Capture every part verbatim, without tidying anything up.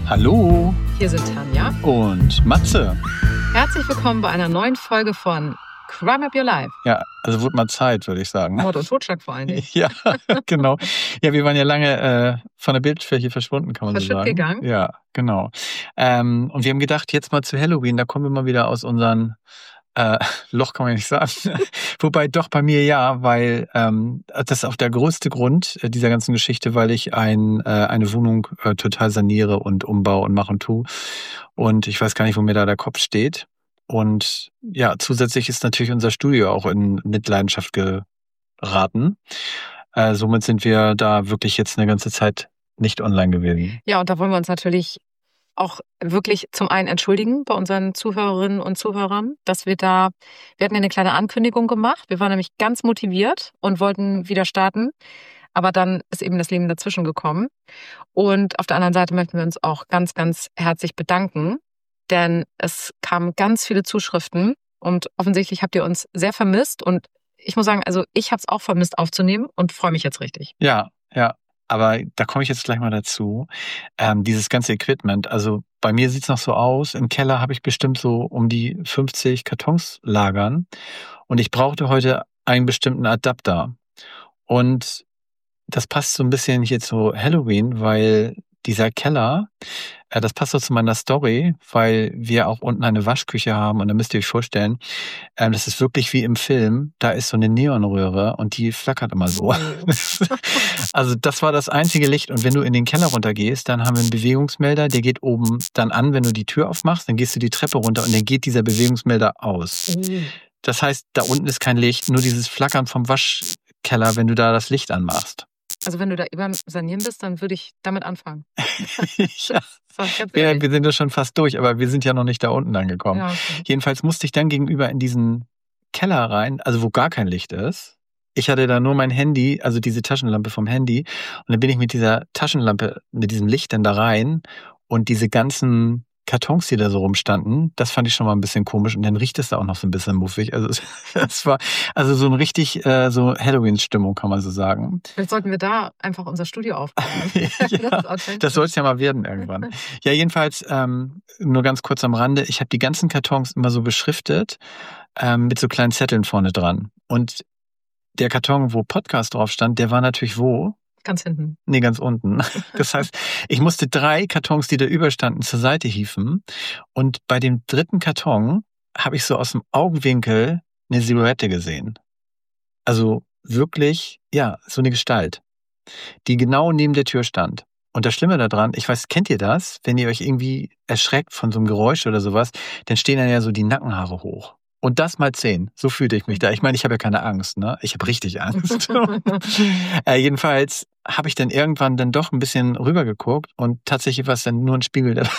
Hallo. Hier sind Tanja und Matze. Herzlich willkommen bei einer neuen Folge von Crime Up Your Life. Ja, also wurde mal Zeit, würde ich sagen. Mord und Totschlag vor allen Dingen. Ja, genau. Ja, wir waren ja lange äh, von der Bildfläche verschwunden, kann man so sagen. Verschütt gegangen. Ja, genau. Ähm, und wir haben gedacht, jetzt mal zu Halloween, da kommen wir mal wieder aus unseren äh, Loch, kann man ja nicht sagen. Wobei doch bei mir ja, weil ähm, das ist auch der größte Grund äh, dieser ganzen Geschichte, weil ich ein, äh, eine Wohnung äh, total saniere und umbaue und mache und tue. Und ich weiß gar nicht, wo mir da der Kopf steht. Und ja, zusätzlich ist natürlich unser Studio auch in Mitleidenschaft geraten. Äh, somit sind wir da wirklich jetzt eine ganze Zeit nicht online gewesen. Ja, und da wollen wir uns natürlich auch wirklich zum einen entschuldigen bei unseren Zuhörerinnen und Zuhörern, dass wir da, wir hatten ja eine kleine Ankündigung gemacht. Wir waren nämlich ganz motiviert und wollten wieder starten. Aber dann ist eben das Leben dazwischen gekommen. Und auf der anderen Seite möchten wir uns auch ganz, ganz herzlich bedanken. Denn es kamen ganz viele Zuschriften und offensichtlich habt ihr uns sehr vermisst. Und ich muss sagen, also ich habe es auch vermisst aufzunehmen und freue mich jetzt richtig. Ja, ja. Aber da komme ich jetzt gleich mal dazu. Ähm, dieses ganze Equipment, also bei mir sieht's noch so aus, im Keller habe ich bestimmt so um die fünfzig Kartons lagern. Und ich brauchte heute einen bestimmten Adapter. Und das passt so ein bisschen hier zu Halloween, weil dieser Keller, äh, das passt so zu meiner Story, weil wir auch unten eine Waschküche haben und da müsst ihr euch vorstellen, ähm, das ist wirklich wie im Film, da ist so eine Neonröhre und die flackert immer so. Also das war das einzige Licht und wenn du in den Keller runtergehst, dann haben wir einen Bewegungsmelder, der geht oben dann an, wenn du die Tür aufmachst, dann gehst du die Treppe runter und dann geht dieser Bewegungsmelder aus. Das heißt, da unten ist kein Licht, nur dieses Flackern vom Waschkeller, wenn du da das Licht anmachst. Also wenn du da über Sanieren bist, dann würde ich damit anfangen. Ja. Ja, wir sind ja schon fast durch, aber wir sind ja noch nicht da unten angekommen. Ja, okay. Jedenfalls musste ich dann gegenüber in diesen Keller rein, also wo gar kein Licht ist. Ich hatte da nur mein Handy, also diese Taschenlampe vom Handy. Und dann bin ich mit dieser Taschenlampe, mit diesem Licht dann da rein. Und diese ganzen Kartons, die da so rumstanden, das fand ich schon mal ein bisschen komisch. Und dann riecht es da auch noch so ein bisschen muffig. Also es war also so ein richtig äh, so Halloween-Stimmung, kann man so sagen. Vielleicht sollten wir da einfach unser Studio aufbauen. Ja, das, das soll es ja mal werden irgendwann. Ja, jedenfalls ähm, nur ganz kurz am Rande. Ich habe die ganzen Kartons immer so beschriftet ähm, mit so kleinen Zetteln vorne dran. Und der Karton, wo Podcast drauf stand, der war natürlich wo? Ganz hinten. Nee, ganz unten. Das heißt, ich musste drei Kartons, die da überstanden, zur Seite hieven. Und bei dem dritten Karton habe ich so aus dem Augenwinkel eine Silhouette gesehen. Also wirklich, ja, so eine Gestalt, die genau neben der Tür stand. Und das Schlimme daran, ich weiß, kennt ihr das? Wenn ihr euch irgendwie erschreckt von so einem Geräusch oder sowas, dann stehen dann ja so die Nackenhaare hoch. Und das mal zehn. So fühlte ich mich da. Ich meine, ich habe ja keine Angst, ne? Ich habe richtig Angst. äh, jedenfalls habe ich dann irgendwann dann doch ein bisschen rübergeguckt und tatsächlich war es dann nur ein Spiegel, der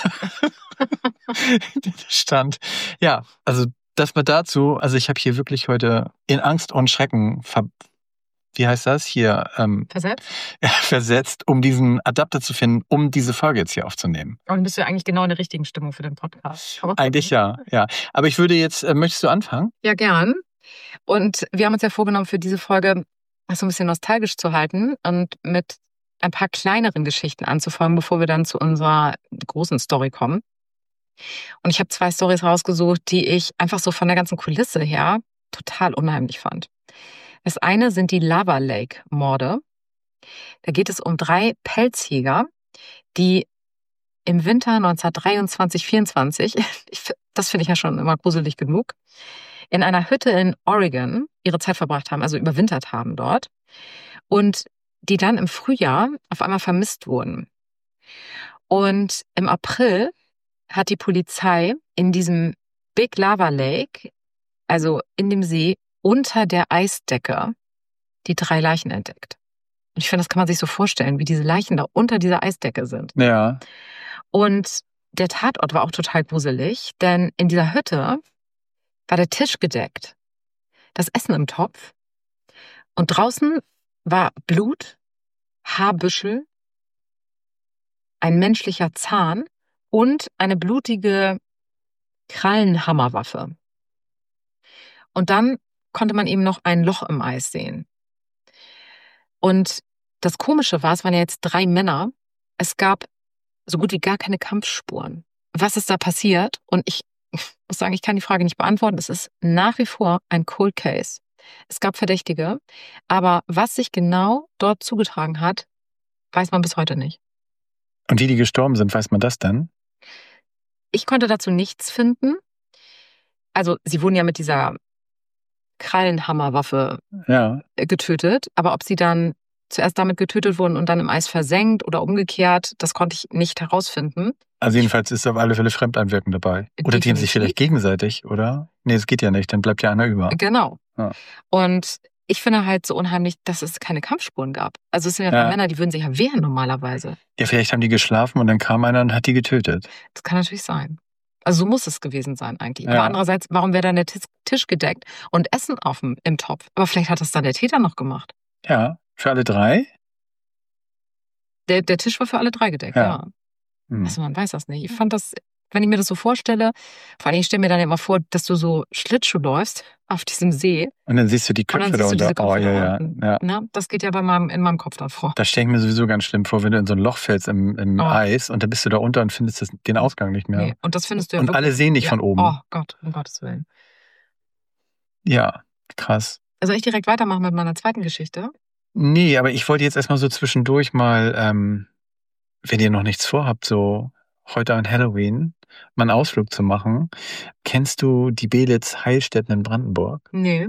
da stand. Ja, also das mal dazu. Also ich habe hier wirklich heute in Angst und Schrecken ver wie heißt das hier? Ähm, versetzt? Ja, versetzt, um diesen Adapter zu finden, um diese Folge jetzt hier aufzunehmen. Und bist du eigentlich genau in der richtigen Stimmung für den Podcast? Eigentlich ja, ja. Aber ich würde jetzt, äh, möchtest du anfangen? Ja, gern. Und wir haben uns ja vorgenommen, für diese Folge so ein bisschen nostalgisch zu halten und mit ein paar kleineren Geschichten anzufangen, bevor wir dann zu unserer großen Story kommen. Und ich habe zwei Storys rausgesucht, die ich einfach so von der ganzen Kulisse her total unheimlich fand. Das eine sind die Lava Lake-Morde. Da geht es um drei Pelzjäger, die im Winter neunzehnhundertdreiundzwanzig vierundzwanzig, das finde ich ja schon immer gruselig genug, in einer Hütte in Oregon ihre Zeit verbracht haben, also überwintert haben dort. Und die dann im Frühjahr auf einmal vermisst wurden. Und im April hat die Polizei in diesem Big Lava Lake, also in dem See, unter der Eisdecke die drei Leichen entdeckt. Und ich finde, das kann man sich so vorstellen, wie diese Leichen da unter dieser Eisdecke sind. Ja. Und der Tatort war auch total gruselig, denn in dieser Hütte war der Tisch gedeckt, das Essen im Topf und draußen war Blut, Haarbüschel, ein menschlicher Zahn und eine blutige Krallenhammerwaffe. Und dann konnte man eben noch ein Loch im Eis sehen. Und das Komische war, es waren ja jetzt drei Männer. Es gab so gut wie gar keine Kampfspuren. Was ist da passiert? Und ich muss sagen, ich kann die Frage nicht beantworten. Es ist nach wie vor ein Cold Case. Es gab Verdächtige, aber was sich genau dort zugetragen hat, weiß man bis heute nicht. Und wie die gestorben sind, weiß man das denn? Ich konnte dazu nichts finden. Also sie wurden ja mit dieser Krallenhammerwaffe ja. getötet, aber ob sie dann zuerst damit getötet wurden und dann im Eis versenkt oder umgekehrt, das konnte ich nicht herausfinden. Also jedenfalls ist auf alle Fälle Fremdeinwirken dabei. Oder die haben sich vielleicht gegenseitig, oder? Nee, es geht ja nicht, dann bleibt ja einer über. Genau. Ja. Und ich finde halt so unheimlich, dass es keine Kampfspuren gab. Also es sind ja, ja. Männer, die würden sich ja wehren normalerweise. Ja, vielleicht haben die geschlafen und dann kam einer und hat die getötet. Das kann natürlich sein. Also so muss es gewesen sein eigentlich. Ja. Aber andererseits, warum wäre dann der Tisch gedeckt und Essen auf dem, im Topf? Aber vielleicht hat das dann der Täter noch gemacht. Ja, für alle drei? Der, der Tisch war für alle drei gedeckt, ja. ja. Hm. Also man weiß das nicht. Ich fand das, wenn ich mir das so vorstelle, vor allem ich stelle mir dann ja immer vor, dass du so Schlittschuh läufst auf diesem See. Und dann siehst du die Köpfe da unter. Oh, ja, ja, ja. Na, das geht ja bei meinem, in meinem Kopf davor. Das stelle ich mir sowieso ganz schlimm vor, wenn du in so ein Loch fällst im, im oh. Eis und dann bist du da unter und findest das, den Ausgang nicht mehr. Nee, und das findest du ja Und wirklich, alle sehen dich ja. von oben. Oh Gott, um Gottes Willen. Ja, krass. Also ich direkt weitermachen mit meiner zweiten Geschichte? Nee, aber ich wollte jetzt erstmal so zwischendurch mal, ähm, wenn ihr noch nichts vorhabt, so heute an Halloween mal einen Ausflug zu machen. Kennst du die Belitz Heilstätten in Brandenburg? Nee.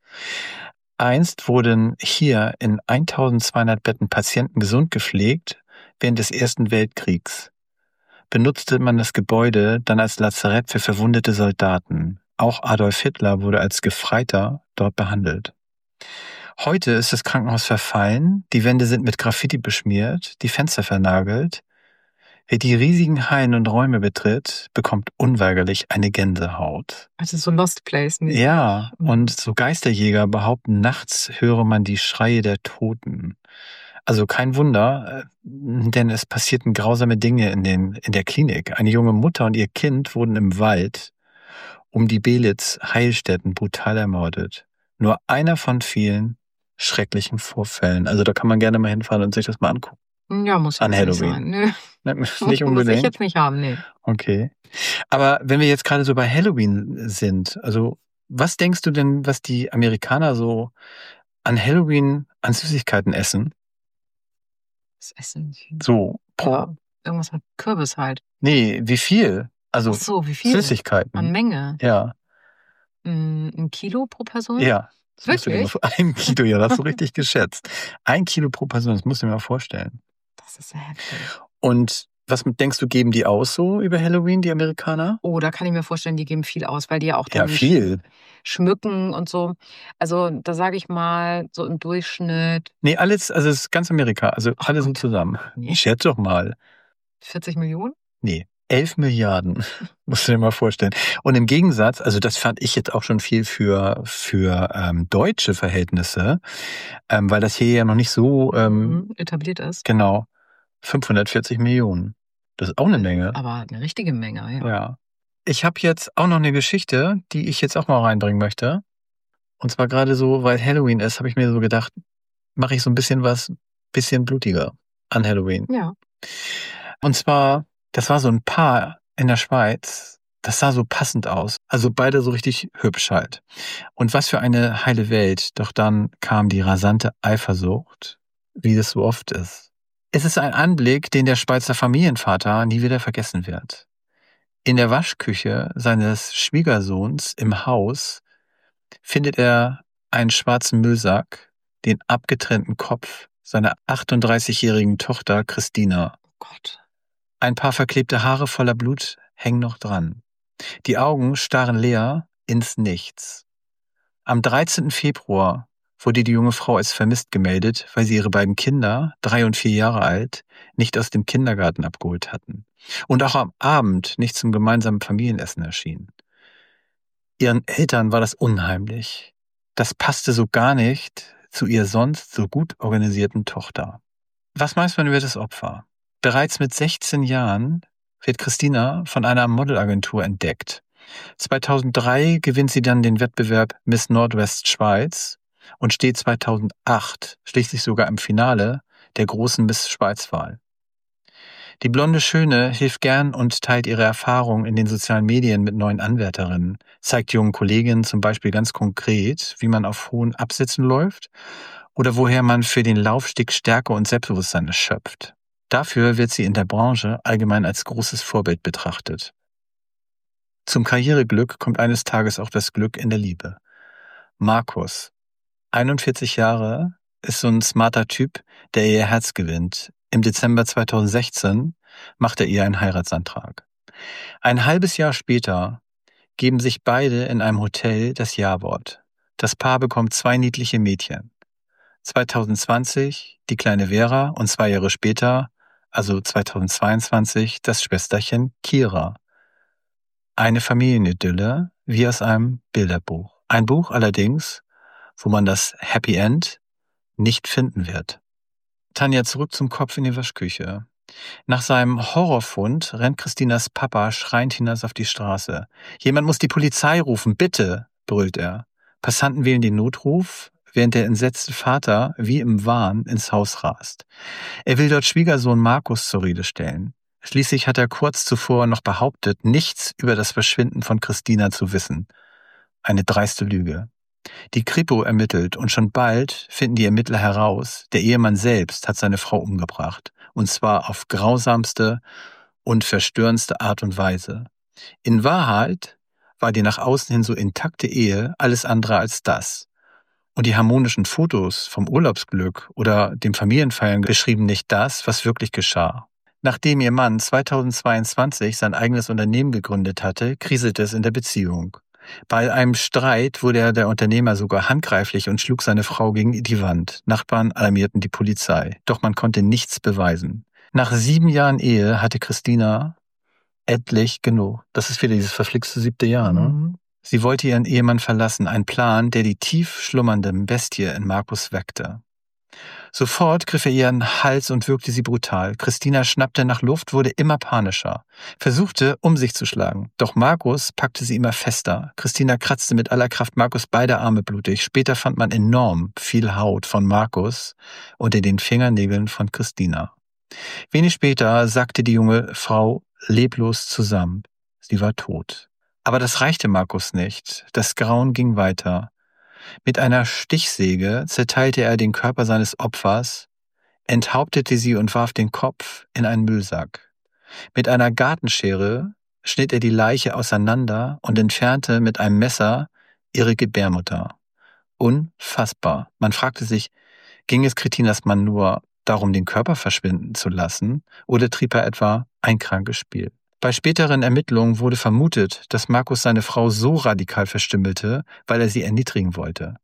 Einst wurden hier in eintausendzweihundert Betten Patienten gesund gepflegt während des Ersten Weltkriegs. Benutzte man das Gebäude dann als Lazarett für verwundete Soldaten. Auch Adolf Hitler wurde als Gefreiter dort behandelt. Heute ist das Krankenhaus verfallen, die Wände sind mit Graffiti beschmiert, die Fenster vernagelt. Wer die riesigen Hallen und Räume betritt, bekommt unweigerlich eine Gänsehaut. Also so Lost Place. Nicht? Ja, und so Geisterjäger behaupten, nachts höre man die Schreie der Toten. Also kein Wunder, denn es passierten grausame Dinge in, den, in der Klinik. Eine junge Mutter und ihr Kind wurden im Wald um die Belitz Heilstätten brutal ermordet. Nur einer von vielen schrecklichen Vorfällen. Also da kann man gerne mal hinfahren und sich das mal angucken. Ja, muss an jetzt Halloween. Nicht sein. Nö. Nicht unbedingt. Muss ich jetzt nicht haben, nee. Okay. Aber wenn wir jetzt gerade so bei Halloween sind, also was denkst du denn, was die Amerikaner so an Halloween an Süßigkeiten essen? Was essen die? So, pro... Ja, irgendwas mit Kürbis halt. Nee, wie viel? Also Ach so, wie viel? Süßigkeiten. An Menge? Ja. Ein Kilo pro Person? Ja. Das Wirklich? Musst du dir mal, ein Kilo, ja, das hast du richtig geschätzt. Ein Kilo pro Person, das musst du dir mal vorstellen. Das ist sehr heftig. Und was denkst du, geben die aus so über Halloween, die Amerikaner? Oh, da kann ich mir vorstellen, die geben viel aus, weil die ja auch ja, dann viel. schmücken und so. Also da sage ich mal, so im Durchschnitt. Nee, alles, also es ist ganz Amerika, also oh alle Gott. so zusammen. Nee. Ich schätze doch mal. vierzig Millionen? Nee, elf Milliarden. Musst du dir mal vorstellen. Und im Gegensatz, also das fand ich jetzt auch schon viel für, für ähm, deutsche Verhältnisse, ähm, weil das hier ja noch nicht so ähm, mhm, etabliert ist. Genau. fünfhundertvierzig Millionen. Das ist auch eine Menge. Aber eine richtige Menge, ja. Ja. Ich habe jetzt auch noch eine Geschichte, die ich jetzt auch mal reinbringen möchte. Und zwar gerade so, weil Halloween ist, habe ich mir so gedacht, mache ich so ein bisschen was, bisschen blutiger an Halloween. Ja. Und zwar, das war so ein Paar in der Schweiz, das sah so passend aus. Also beide so richtig hübsch halt. Und was für eine heile Welt. Doch dann kam die rasante Eifersucht, wie das so oft ist. Es ist ein Anblick, den der Schweizer Familienvater nie wieder vergessen wird. In der Waschküche seines Schwiegersohns im Haus findet er einen schwarzen Müllsack, den abgetrennten Kopf seiner achtunddreißigjährigen Tochter Christina. Oh Gott. Ein paar verklebte Haare voller Blut hängen noch dran. Die Augen starren leer ins Nichts. Am dreizehnten Februar wurde die junge Frau als vermisst gemeldet, weil sie ihre beiden Kinder, drei und vier Jahre alt, nicht aus dem Kindergarten abgeholt hatten und auch am Abend nicht zum gemeinsamen Familienessen erschienen. Ihren Eltern war das unheimlich. Das passte so gar nicht zu ihr sonst so gut organisierten Tochter. Was weiß man über das Opfer? Bereits mit sechzehn Jahren wird Christina von einer Modelagentur entdeckt. zweitausenddrei gewinnt sie dann den Wettbewerb Miss Nordwest Schweiz und steht zweitausendacht schließlich sogar im Finale der großen Miss Schweiz-Wahl. Die blonde Schöne hilft gern und teilt ihre Erfahrungen in den sozialen Medien mit neuen Anwärterinnen, zeigt jungen Kolleginnen zum Beispiel ganz konkret, wie man auf hohen Absätzen läuft oder woher man für den Laufsteg Stärke und Selbstbewusstsein schöpft. Dafür wird sie in der Branche allgemein als großes Vorbild betrachtet. Zum Karriereglück kommt eines Tages auch das Glück in der Liebe. Markus, einundvierzig Jahre, ist so ein smarter Typ, der ihr Herz gewinnt. Im Dezember zweitausendsechzehn macht er ihr einen Heiratsantrag. Ein halbes Jahr später geben sich beide in einem Hotel das Ja-Wort. Das Paar bekommt zwei niedliche Mädchen. zweitausendzwanzig die kleine Vera und zwei Jahre später, also zweitausendzweiundzwanzig, das Schwesterchen Kira. Eine Familienidylle wie aus einem Bilderbuch. Ein Buch allerdings, wo man das Happy End nicht finden wird. Tanja, zurück zum Kopf in die Waschküche. Nach seinem Horrorfund rennt Christinas Papa schreiend hinaus auf die Straße. Jemand muss die Polizei rufen, bitte, brüllt er. Passanten wählen den Notruf, während der entsetzte Vater wie im Wahn ins Haus rast. Er will dort Schwiegersohn Markus zur Rede stellen. Schließlich hat er kurz zuvor noch behauptet, nichts über das Verschwinden von Christina zu wissen. Eine dreiste Lüge. Die Kripo ermittelt und schon bald finden die Ermittler heraus, der Ehemann selbst hat seine Frau umgebracht. Und zwar auf grausamste und verstörendste Art und Weise. In Wahrheit war die nach außen hin so intakte Ehe alles andere als das. Und die harmonischen Fotos vom Urlaubsglück oder dem Familienfeiern beschrieben nicht das, was wirklich geschah. Nachdem ihr Mann zweitausendzweiundzwanzig sein eigenes Unternehmen gegründet hatte, kriselte es in der Beziehung. Bei einem Streit wurde er der Unternehmer sogar handgreiflich und schlug seine Frau gegen die Wand. Nachbarn alarmierten die Polizei, doch man konnte nichts beweisen. Nach sieben Jahren Ehe hatte Christina endlich genug. Das ist wieder dieses verflixte siebte Jahr, ne? Mhm. Sie wollte ihren Ehemann verlassen, ein Plan, der die tief schlummernde Bestie in Markus weckte. Sofort griff er ihren Hals und würgte sie brutal. Christina schnappte nach Luft, wurde immer panischer, versuchte, um sich zu schlagen. Doch Markus packte sie immer fester. Christina kratzte mit aller Kraft Markus beide Arme blutig. Später fand man enorm viel Haut von Markus unter den Fingernägeln von Christina. Wenig später sackte die junge Frau leblos zusammen. Sie war tot. Aber das reichte Markus nicht. Das Grauen ging weiter. Mit einer Stichsäge zerteilte er den Körper seines Opfers, enthauptete sie und warf den Kopf in einen Müllsack. Mit einer Gartenschere schnitt er die Leiche auseinander und entfernte mit einem Messer ihre Gebärmutter. Unfassbar. Man fragte sich, ging es Christinas Mann nur darum, den Körper verschwinden zu lassen, oder trieb er etwa ein krankes Spiel? Bei späteren Ermittlungen wurde vermutet, dass Markus seine Frau so radikal verstümmelte, weil er sie erniedrigen wollte.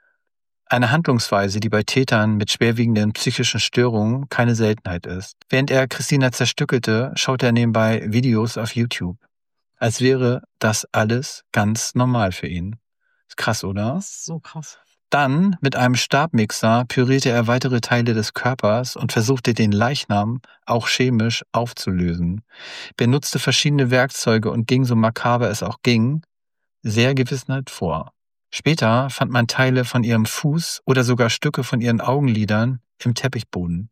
Eine Handlungsweise, die bei Tätern mit schwerwiegenden psychischen Störungen keine Seltenheit ist. Während er Christina zerstückelte, schaute er nebenbei Videos auf YouTube. Als wäre das alles ganz normal für ihn. Ist krass, oder? Das ist so krass. Dann, mit einem Stabmixer, pürierte er weitere Teile des Körpers und versuchte den Leichnam auch chemisch aufzulösen. Benutzte verschiedene Werkzeuge und ging, so makaber es auch ging, sehr gewissenhaft vor. Später fand man Teile von ihrem Fuß oder sogar Stücke von ihren Augenlidern im Teppichboden.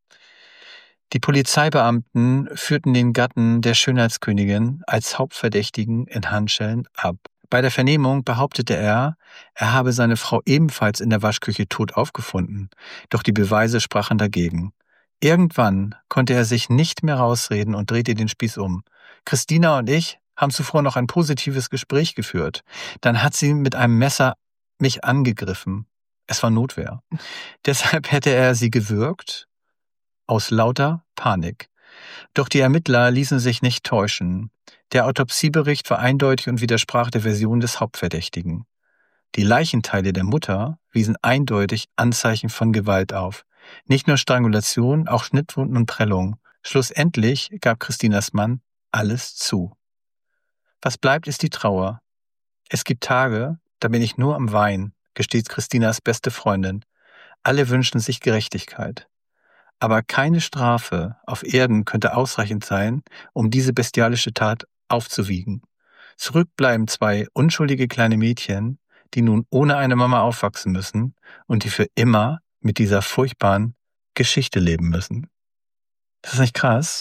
Die Polizeibeamten führten den Gatten der Schönheitskönigin als Hauptverdächtigen in Handschellen ab. Bei der Vernehmung behauptete er, er habe seine Frau ebenfalls in der Waschküche tot aufgefunden, doch die Beweise sprachen dagegen. Irgendwann konnte er sich nicht mehr rausreden und drehte den Spieß um. Christina und ich haben zuvor noch ein positives Gespräch geführt. Dann hat sie mit einem Messer mich angegriffen. Es war Notwehr. Deshalb hätte er sie gewürgt, aus lauter Panik. Doch die Ermittler ließen sich nicht täuschen. Der Autopsiebericht war eindeutig und widersprach der Version des Hauptverdächtigen. Die Leichenteile der Mutter wiesen eindeutig Anzeichen von Gewalt auf. Nicht nur Strangulation, auch Schnittwunden und Prellungen. Schlussendlich gab Christinas Mann alles zu. Was bleibt, ist die Trauer. Es gibt Tage, da bin ich nur am Weinen, gesteht Christinas beste Freundin. Alle wünschen sich Gerechtigkeit. Aber keine Strafe auf Erden könnte ausreichend sein, um diese bestialische Tat aufzuwiegen. Zurück bleiben zwei unschuldige kleine Mädchen, die nun ohne eine Mama aufwachsen müssen und die für immer mit dieser furchtbaren Geschichte leben müssen. Das ist nicht krass?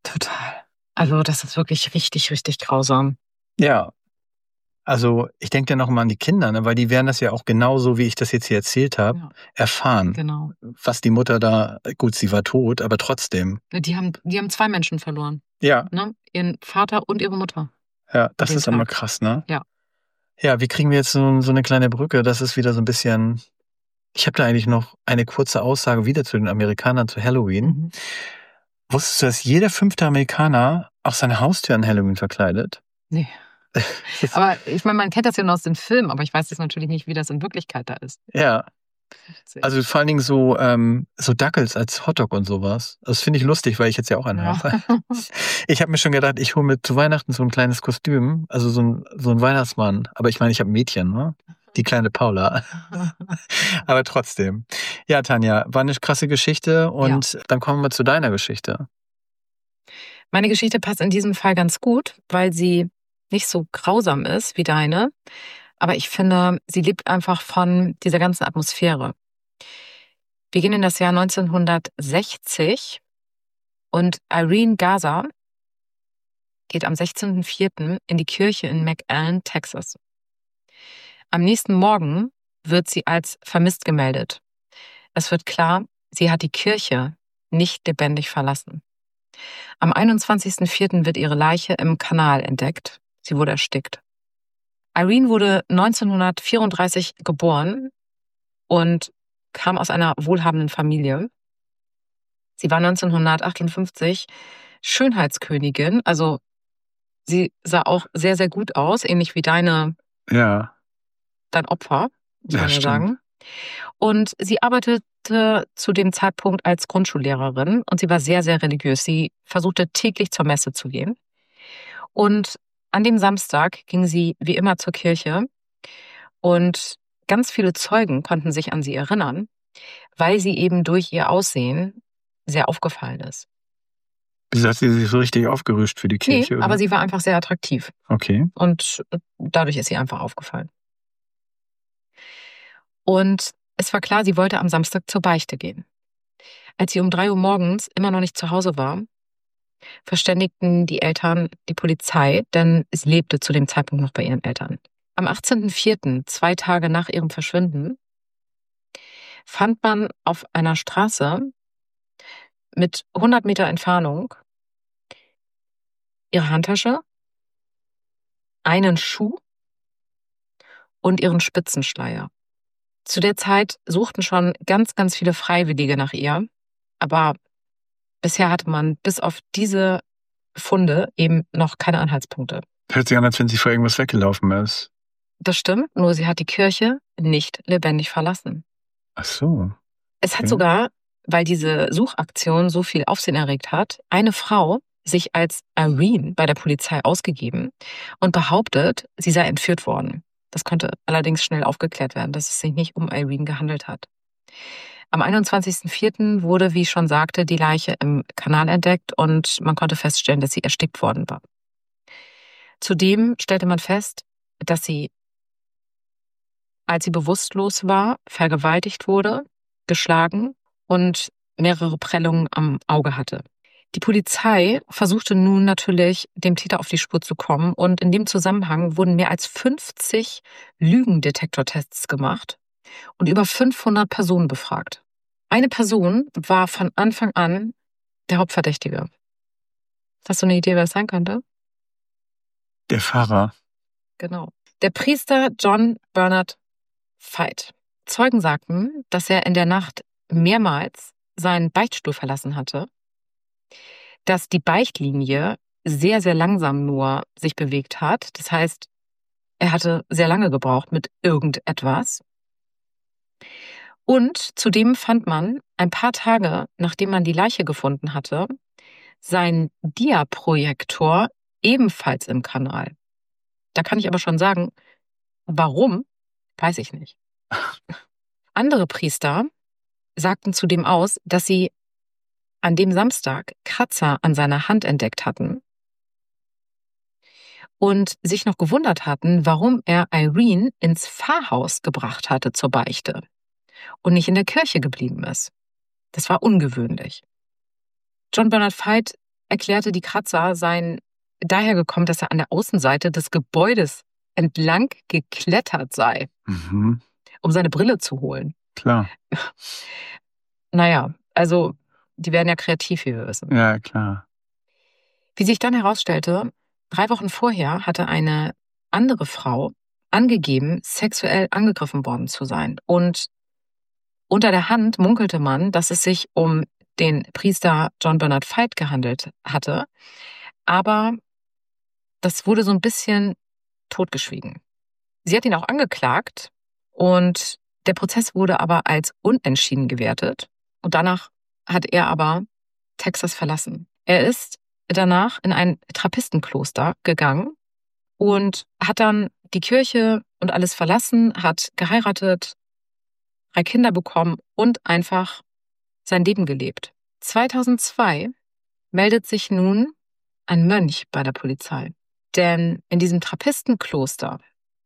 Total. Also das ist wirklich richtig, richtig grausam. Ja. Also ich denke ja noch mal an die Kinder, ne? Weil die werden das ja auch genauso, wie ich das jetzt hier erzählt habe, Ja. erfahren. Genau. Was die Mutter da, gut, sie war tot, aber trotzdem. Die haben, die haben zwei Menschen verloren. Ja. Ne? Ihren Vater und ihre Mutter. Ja, das Den ist immer Tag. krass, ne? Ja. Ja, wie kriegen wir jetzt so, so eine kleine Brücke? Das ist wieder so ein bisschen. Ich habe da eigentlich noch eine kurze Aussage wieder zu den Amerikanern zu Halloween. Mhm. Wusstest du, dass jeder fünfte Amerikaner auch seine Haustür an Halloween verkleidet? Nee. Aber ich meine, man kennt das ja nur aus den Filmen, aber ich weiß jetzt natürlich nicht, wie das in Wirklichkeit da ist. Ja. Also vor allen Dingen so, ähm, so Dackels als Hotdog und sowas. Das finde ich lustig, weil ich jetzt ja auch einen Ja. habe. Ich habe mir schon gedacht, ich hole mir zu Weihnachten so ein kleines Kostüm, also so ein, so ein Weihnachtsmann. Aber ich meine, ich habe ein Mädchen, ne? Die kleine Paula. Aber trotzdem. Ja, Tanja, war eine krasse Geschichte und ja. Dann kommen wir zu deiner Geschichte. Meine Geschichte passt in diesem Fall ganz gut, weil sie nicht so grausam ist wie deine. Aber ich finde, sie lebt einfach von dieser ganzen Atmosphäre. Wir gehen in das Jahr neunzehnhundertsechzig und Irene Gaza geht am sechzehnten vierten in die Kirche in McAllen, Texas. Am nächsten Morgen wird sie als vermisst gemeldet. Es wird klar, sie hat die Kirche nicht lebendig verlassen. Am einundzwanzigsten vierten wird ihre Leiche im Kanal entdeckt. Sie wurde erstickt. Irene wurde neunzehnhundertvierunddreißig geboren und kam aus einer wohlhabenden Familie. Sie war neunzehnhundertachtundfünfzig Schönheitskönigin, also sie sah auch sehr, sehr gut aus, ähnlich wie deine, ja. dein Opfer, muss ja, man ja stimmt. sagen. Und sie arbeitete zu dem Zeitpunkt als Grundschullehrerin und sie war sehr, sehr religiös. Sie versuchte täglich zur Messe zu gehen. Und an dem Samstag ging sie wie immer zur Kirche und ganz viele Zeugen konnten sich an sie erinnern, weil sie eben durch ihr Aussehen sehr aufgefallen ist. Wieso hat sie sich so richtig aufgerüscht für die Kirche? Nee, oder? aber sie war einfach sehr attraktiv. Okay. Und dadurch ist sie einfach aufgefallen. Und es war klar, sie wollte am Samstag zur Beichte gehen. Als sie um drei Uhr morgens immer noch nicht zu Hause war, verständigten die Eltern die Polizei, denn es lebte zu dem Zeitpunkt noch bei ihren Eltern. Am achtzehnten vierten, zwei Tage nach ihrem Verschwinden, fand man auf einer Straße mit hundert Meter Entfernung ihre Handtasche, einen Schuh und ihren Spitzenschleier. Zu der Zeit suchten schon ganz, ganz viele Freiwillige nach ihr, aber bisher hatte man bis auf diese Funde eben noch keine Anhaltspunkte. Hört sich an, als wenn sie vor irgendwas weggelaufen ist. Das stimmt, nur sie hat die Kirche nicht lebendig verlassen. Ach so. Es hat Okay. sogar, weil diese Suchaktion so viel Aufsehen erregt hat, eine Frau sich als Irene bei der Polizei ausgegeben und behauptet, sie sei entführt worden. Das konnte allerdings schnell aufgeklärt werden, dass es sich nicht um Irene gehandelt hat. Am einundzwanzigsten vierten wurde, wie ich schon sagte, die Leiche im Kanal entdeckt und man konnte feststellen, dass sie erstickt worden war. Zudem stellte man fest, dass sie, als sie bewusstlos war, vergewaltigt wurde, geschlagen und mehrere Prellungen am Auge hatte. Die Polizei versuchte nun natürlich, dem Täter auf die Spur zu kommen und in dem Zusammenhang wurden mehr als fünfzig Lügendetektortests gemacht und über fünfhundert Personen befragt. Eine Person war von Anfang an der Hauptverdächtige. Hast du eine Idee, wer es sein könnte? Der Pfarrer. Genau. Der Priester John Bernard Veit. Zeugen sagten, dass er in der Nacht mehrmals seinen Beichtstuhl verlassen hatte, dass die Beichtlinie sehr, sehr langsam nur sich bewegt hat. Das heißt, er hatte sehr lange gebraucht mit irgendetwas. Und zudem fand man ein paar Tage, nachdem man die Leiche gefunden hatte, seinen Diaprojektor ebenfalls im Kanal. Da kann ich aber schon sagen, warum, weiß ich nicht. Andere Priester sagten zudem aus, dass sie an dem Samstag Kratzer an seiner Hand entdeckt hatten und sich noch gewundert hatten, warum er Irene ins Pfarrhaus gebracht hatte zur Beichte und nicht in der Kirche geblieben ist. Das war ungewöhnlich. John Bernard Veit erklärte, die Kratzer seien daher gekommen, dass er an der Außenseite des Gebäudes entlang geklettert sei, Mhm. um seine Brille zu holen. Klar. Naja, also die werden ja kreativ, wie wir wissen. Ja, klar. Wie sich dann herausstellte, drei Wochen vorher hatte eine andere Frau angegeben, sexuell angegriffen worden zu sein. Und unter der Hand munkelte man, dass es sich um den Priester John Bernard Veit gehandelt hatte. Aber das wurde so ein bisschen totgeschwiegen. Sie hat ihn auch angeklagt und der Prozess wurde aber als unentschieden gewertet. Und danach hat er aber Texas verlassen. Er ist danach in ein Trappistenkloster gegangen und hat dann die Kirche und alles verlassen, hat geheiratet, drei Kinder bekommen und einfach sein Leben gelebt. zweitausendzwei meldet sich nun ein Mönch bei der Polizei. Denn in diesem Trappistenkloster,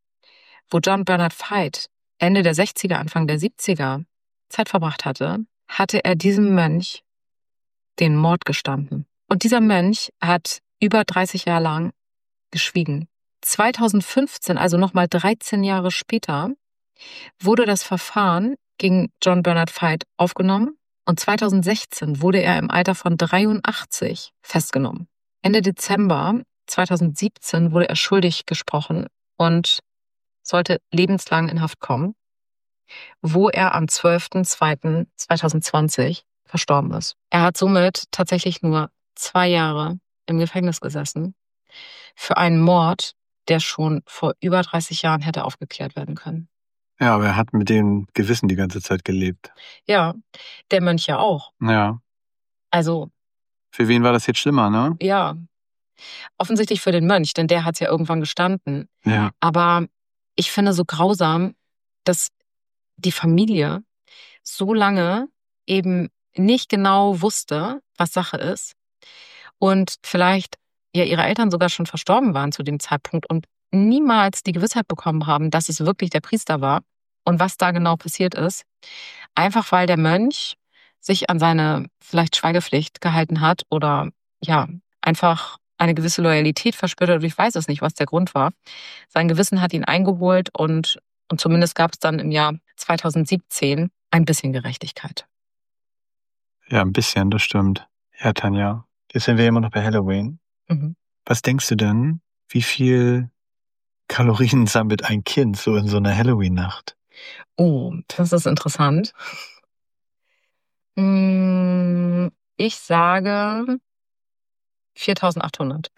wo John Bernard Veit Ende der sechziger, Anfang der siebziger Zeit verbracht hatte, hatte er diesem Mönch den Mord gestanden. Und dieser Mönch hat über dreißig Jahre lang geschwiegen. zweitausendfünfzehn, also nochmal dreizehn Jahre später, wurde das Verfahren gegen John Bernard Veit aufgenommen und zweitausendsechzehn wurde er im Alter von dreiundachtzig festgenommen. Ende Dezember zweitausendsiebzehn wurde er schuldig gesprochen und sollte lebenslang in Haft kommen, wo er am zwölften zweiten zweitausendzwanzig verstorben ist. Er hat somit tatsächlich nur zwei Jahre im Gefängnis gesessen für einen Mord, der schon vor über dreißig Jahren hätte aufgeklärt werden können. Ja, aber er hat mit dem Gewissen die ganze Zeit gelebt. Ja, der Mönch ja auch. Ja. Also, Für wen war das jetzt schlimmer, ne? ja, offensichtlich für den Mönch, denn der hat es ja irgendwann gestanden. Ja. Aber ich finde so grausam, dass die Familie so lange eben nicht genau wusste, was Sache ist und vielleicht ja ihre Eltern sogar schon verstorben waren zu dem Zeitpunkt und niemals die Gewissheit bekommen haben, dass es wirklich der Priester war und was da genau passiert ist. Einfach weil der Mönch sich an seine vielleicht Schweigepflicht gehalten hat oder ja, einfach eine gewisse Loyalität verspürt hat. Ich weiß es nicht, was der Grund war. Sein Gewissen hat ihn eingeholt und, und zumindest gab es dann im Jahr zweitausendsiebzehn ein bisschen Gerechtigkeit. Ja, ein bisschen, das stimmt. Ja, Tanja, jetzt sind wir immer noch bei Halloween. Mhm. Was denkst du denn, wie viel Kalorien sammelt ein Kind so in so einer Halloween-Nacht? Oh, das ist interessant. Mm, Ich sage viertausendachthundert.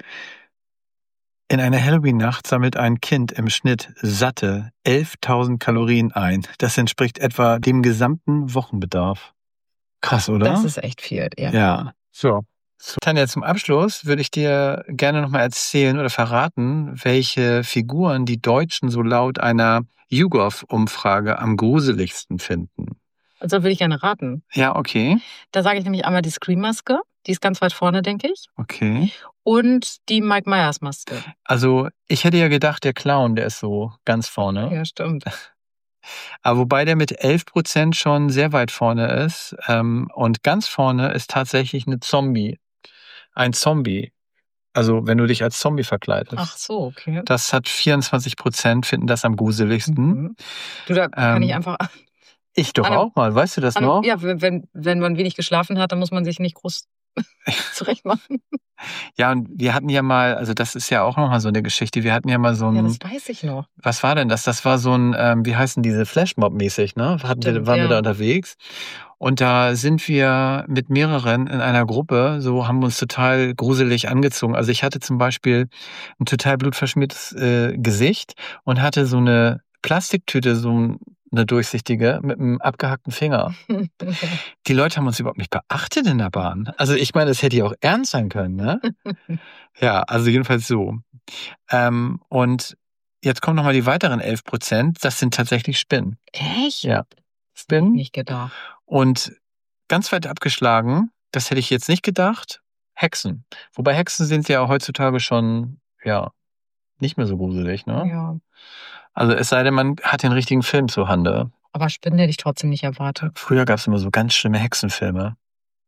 In einer Halloween-Nacht sammelt ein Kind im Schnitt satte elftausend Kalorien ein. Das entspricht etwa dem gesamten Wochenbedarf. Krass, oder? Das ist echt viel, ja. Ja. So. So, Tanja, zum Abschluss würde ich dir gerne nochmal erzählen oder verraten, welche Figuren die Deutschen so laut einer YouGov-Umfrage am gruseligsten finden. Also würde ich gerne raten. Ja, okay. Da sage ich nämlich einmal die Scream-Maske. Die ist ganz weit vorne, denke ich. Okay. Und die Mike Myers-Maske. Also ich hätte ja gedacht, der Clown, der ist so ganz vorne. Ja, stimmt. Aber wobei der mit elf Prozent schon sehr weit vorne ist. Ähm, und ganz vorne ist tatsächlich eine Zombie. Ein Zombie. Also wenn du dich als Zombie verkleidest. Ach so, okay. Das hat vierundzwanzig Prozent, finden das am gruseligsten. Mhm. Du, da kann Ähm, ich einfach... Ich doch An einem- auch mal, weißt du das an- noch? Ja, wenn, wenn man wenig geschlafen hat, dann muss man sich nicht groß zurecht machen. Ja, und wir hatten ja mal, also das ist ja auch nochmal so eine Geschichte, wir hatten ja mal so ein, Ja, das weiß ich noch. was war denn das? Das war so ein, ähm, wie heißen diese, Flashmob-mäßig, ne? Hatten wir, Stimmt, waren wir ja. da unterwegs und da sind wir mit mehreren in einer Gruppe, so haben wir uns total gruselig angezogen. Also ich hatte zum Beispiel ein total blutverschmiertes äh, Gesicht und hatte so eine Plastiktüte, so ein eine durchsichtige mit einem abgehackten Finger. Die Leute haben uns überhaupt nicht beachtet in der Bahn. Also ich meine, das hätte ja auch ernst sein können, ne? Ja, also jedenfalls so. Ähm, und jetzt kommen nochmal die weiteren elf Prozent. Das sind tatsächlich Spinnen. Echt? Ja. Spinnen. Nicht gedacht. Und ganz weit abgeschlagen, das hätte ich jetzt nicht gedacht, Hexen. Wobei Hexen sind ja heutzutage schon, ja, nicht mehr so gruselig, ne? Ja. Also es sei denn, man hat den richtigen Film zur Hande. Aber Spinnen hätte ich trotzdem nicht erwartet. Früher gab es immer so ganz schlimme Hexenfilme.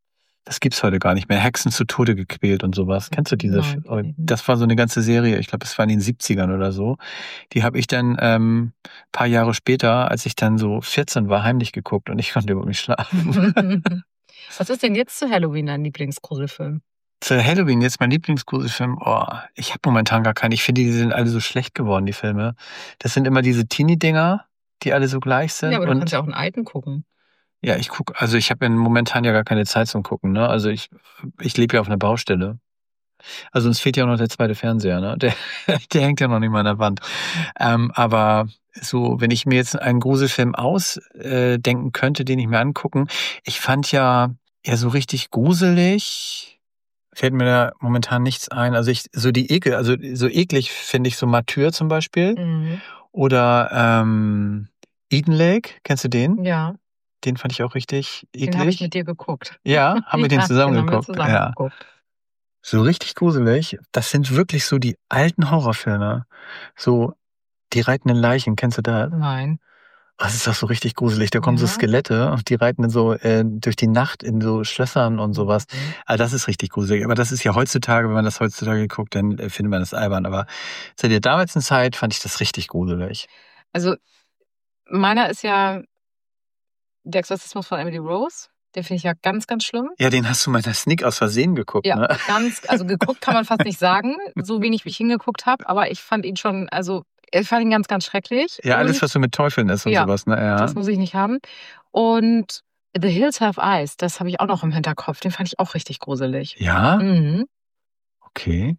Das gibt's heute gar nicht mehr. Hexen zu Tode gequält und sowas. Kennst du diese? Nein, kenn ich nicht. Das war so eine ganze Serie. Ich glaube, das war in den siebzigern oder so. Die habe ich dann ähm, paar Jahre später, als ich dann so vierzehn war, heimlich geguckt und ich konnte überhaupt nicht schlafen. Was ist denn jetzt zu Halloween dein Lieblingsgruselfilm? Zu Halloween jetzt mein Lieblingsgruselfilm. Oh, ich habe momentan gar keinen. Ich finde, die sind alle so schlecht geworden, die Filme. Das sind immer diese Teenie-Dinger, die alle so gleich sind. Ja, aber du und kannst ja auch einen alten gucken. Ja, ich gucke, also ich habe ja momentan ja gar keine Zeit zum Gucken, ne? Also ich, ich lebe ja auf einer Baustelle. Also uns fehlt ja auch noch der zweite Fernseher, ne? Der, der hängt ja noch nicht mal an der Wand. Ähm, aber so, wenn ich mir jetzt einen Gruselfilm ausdenken könnte, den ich mir angucken, ich fand ja, ja so richtig gruselig, fällt mir da momentan nichts ein. Also ich, so die Ekel, also so eklig finde ich so Martyr zum Beispiel. Mhm. Oder ähm, Eden Lake, kennst du den? Ja, Den fand ich auch richtig eklig. den habe ich mit dir geguckt. Ja, haben wir den Ja, zusammen den haben wir geguckt? zusammen Ja. geguckt. So richtig gruselig. Das sind wirklich so die alten Horrorfilme. So die reitenden Leichen, kennst du das? Nein. Das ist doch so richtig gruselig. Da kommen so Ja. Skelette und die reiten dann so äh, durch die Nacht in so Schlössern und sowas. Mhm. Also das ist richtig gruselig. Aber das ist ja heutzutage, wenn man das heutzutage guckt, dann äh, findet man das albern. Aber zu der damaligen Zeit fand ich das richtig gruselig. Also meiner ist ja der Exorzismus von Emily Rose. Den finde ich ja ganz, ganz schlimm. Ja, den hast du mal in der Sneak aus Versehen geguckt, Ja, ne? ganz, also geguckt kann man fast nicht sagen, so wenig wie ich hingeguckt habe, aber ich fand ihn schon, also ich fand ihn ganz, ganz schrecklich. Ja, alles, Und was so mit Teufeln ist und Ja, sowas, ne? Ja. das muss ich nicht haben. Und The Hills Have Eyes, das habe ich auch noch im Hinterkopf. Den fand ich auch richtig gruselig. Ja? Mhm. Okay.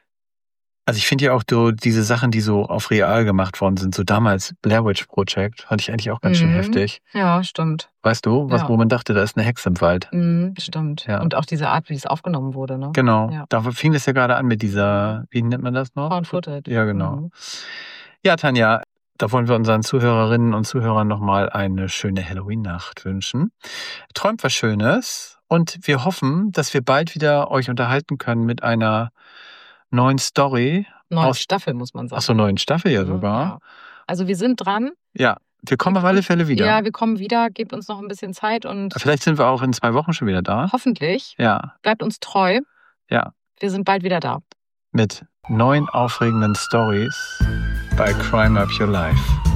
Also ich finde ja auch so diese Sachen, die so auf real gemacht worden sind, so damals Blair Witch Project, fand ich eigentlich auch ganz schön Mhm. heftig. Ja, stimmt. Weißt du, was, Ja. wo man dachte, da ist eine Hexe im Wald. Mhm, stimmt. Ja. Und auch diese Art, wie es aufgenommen wurde, ne? Genau. Ja. Da fing das ja gerade an mit dieser, wie nennt man das noch? Found Footage. Ja, genau. Mhm. Ja, Tanja, da wollen wir unseren Zuhörerinnen und Zuhörern nochmal eine schöne Halloween-Nacht wünschen. Träumt was Schönes und wir hoffen, dass wir bald wieder euch unterhalten können mit einer neuen Story. Neue aus, Staffel, muss man sagen. Ach so, neuen Staffel ja Mhm, sogar. ja. Also wir sind dran. Ja, wir kommen auf alle Fälle wieder. Ja, wir kommen wieder. Gebt uns noch ein bisschen Zeit und Vielleicht sind wir auch in zwei Wochen schon wieder da. hoffentlich Ja, bleibt uns treu. ja. Wir sind bald wieder da. Mit neuen aufregenden Stories bei Crime Up Your Life.